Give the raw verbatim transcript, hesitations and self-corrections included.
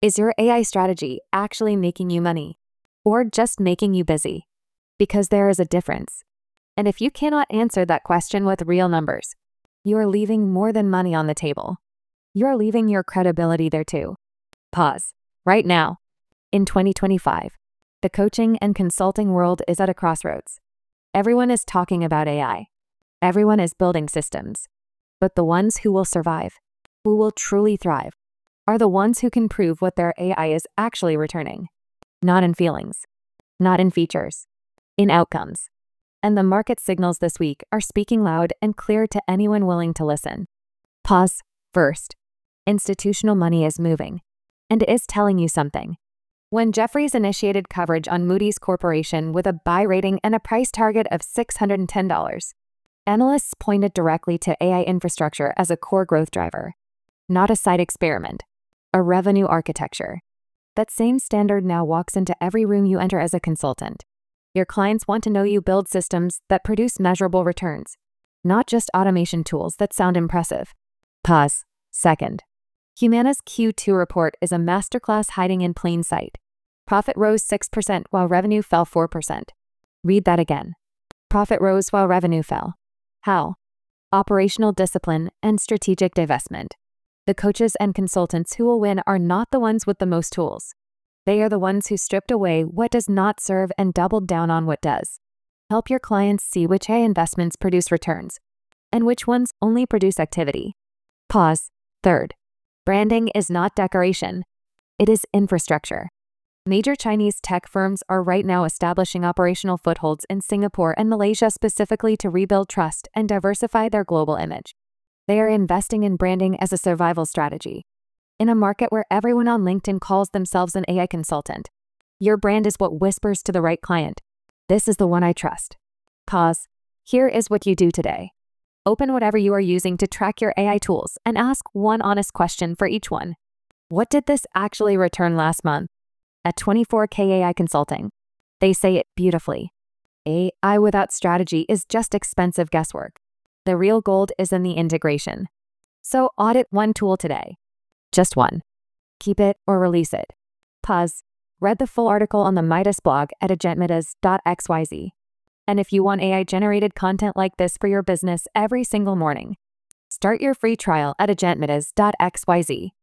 Is your A I strategy actually making you money or just making you busy? Because there is a difference. And if you cannot answer that question with real numbers, you are leaving more than money on the table. You are leaving your credibility there too. Pause. Right now. In twenty twenty-five, the coaching and consulting world is at a crossroads. Everyone is talking about A I. Everyone is building systems. But the ones who will survive, who will truly thrive, are the ones who can prove what their A I is actually returning. Not in feelings, not in features, in outcomes. And the market signals this week are speaking loud and clear to anyone willing to listen. Pause. First, institutional money is moving, and it is telling you something. When Jefferies initiated coverage on Moody's Corporation with a buy rating and a price target of six hundred ten dollars, analysts pointed directly to A I infrastructure as a core growth driver, not a side experiment, a revenue architecture. That same standard now walks into every room you enter as a consultant. Your clients want to know you build systems that produce measurable returns, not just automation tools that sound impressive. Pause. Second, Humana's Q two report is a masterclass hiding in plain sight. Profit rose six percent while revenue fell four percent. Read that again. Profit rose while revenue fell. How? Operational discipline and strategic divestment. The coaches and consultants who will win are not the ones with the most tools. They are the ones who stripped away what does not serve and doubled down on what does. Help your clients see which A I investments produce returns and which ones only produce activity. Pause. Third, branding is not decoration. It is infrastructure. Major Chinese tech firms are right now establishing operational footholds in Singapore and Malaysia specifically to rebuild trust and diversify their global image. They are investing in branding as a survival strategy. In a market where everyone on LinkedIn calls themselves an A I consultant, your brand is what whispers to the right client, "This is the one I trust." Pause. Here is what you do today. Open whatever you are using to track your A I tools and ask one honest question for each one. What did this actually return last month? At twenty-four K A I Consulting, they say it beautifully. A I without strategy is just expensive guesswork. The real gold is in the integration. So audit one tool today. Just one. Keep it or release it. Pause. Read the full article on the Midas blog at agentmidas dot x y z. And if you want A I-generated content like this for your business every single morning, start your free trial at agentmidas dot x y z.